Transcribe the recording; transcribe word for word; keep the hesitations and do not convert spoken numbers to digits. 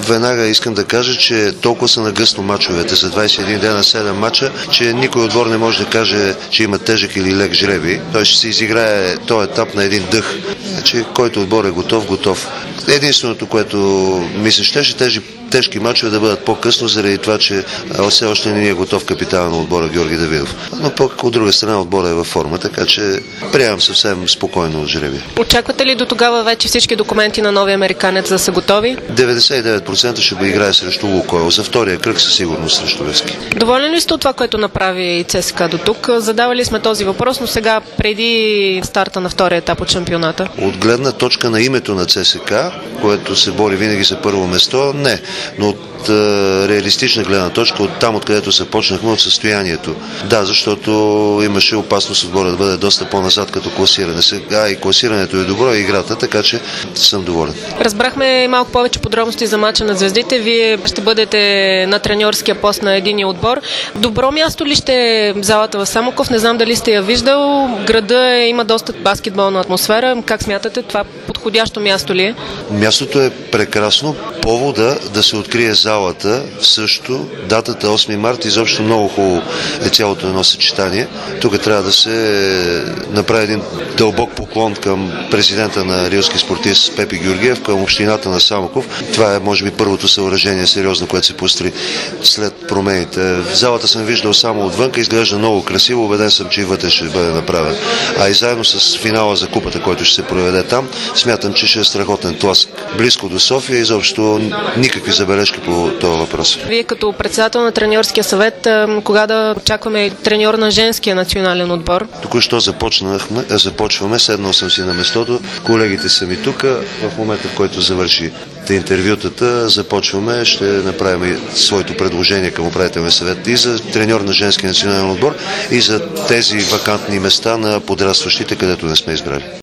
Веднага искам да кажа, че толкова са нагъсно мачовете за двадесет и един дена, седем мача, че никой отбор не може да каже, че има тежък или лек жреби. Той ще се изиграе този етап на един дъх. Значи, който отбор е готов, готов. Единственото, което ми се щеше, тези тежки мачове да бъдат по-късно, заради това, че все още не е готов капитана на отбора Георги Давидов. Но пък от друга страна отбора е във форма, така че приемам съвсем спокойно от жребия. Очаквате ли до тогава вече всички документи на новия американец да са готови? деветдесет и девет процента ще го играе срещу Лукойл. За втория кръг със сигурност срещу Левски. Доволен ли сте от това, което направи ЦСКА до тук? Задавали сме този въпрос, но сега преди старта на втория етап от шампионата. От гледна точка на името на ЦСКА, което се бори винаги за първо место, не. Но от е, реалистична гледна точка, от там, откъдето започнахме, от състоянието. Да, защото имаше опасност отбора да бъде доста по-назад като класиране. Сега и класирането е добро, и играта, така че съм доволен. Разбрахме малко повече подробности за мача на звездите. Вие ще бъдете на треньорския пост на единия отбор. Добро място ли ще е залата в Самоков? Не знам дали сте я виждал. Града е, има доста баскетболна атмосфера. Как смятате, това подходящо място ли е? Мястото е прекрасно. Повода да се открие залата също. Датата осми март, изобщо много хубаво е цялото едно съчетание. Тук трябва да се направи един дълбок поклон към президента на Рилски спортист Пепи Георгиев, към общината на Самоков. Това е, може би, първото съоръжение сериозно, което се построи след промените. В залата съм виждал само отвънка, изглежда много красиво, убеден съм, че и вътре ще бъде направен. А и заедно с финала за купата, който ще се проведе там, смятам, че ще е страхотен тласък. Близко до София, изобщо никакви забележки по този въпрос. Вие като председател на треньорския съвет, кога да очакваме треньор на женския национален отбор? Току-що започнахме, започваме, седнал съм си на местото, колегите са ми тук, в момента, в който завърши интервютата, започваме, ще направим своето предложение към управителния съвет и за треньор на женския национален отбор, и за тези вакантни места на подрастващите, където не сме избрали.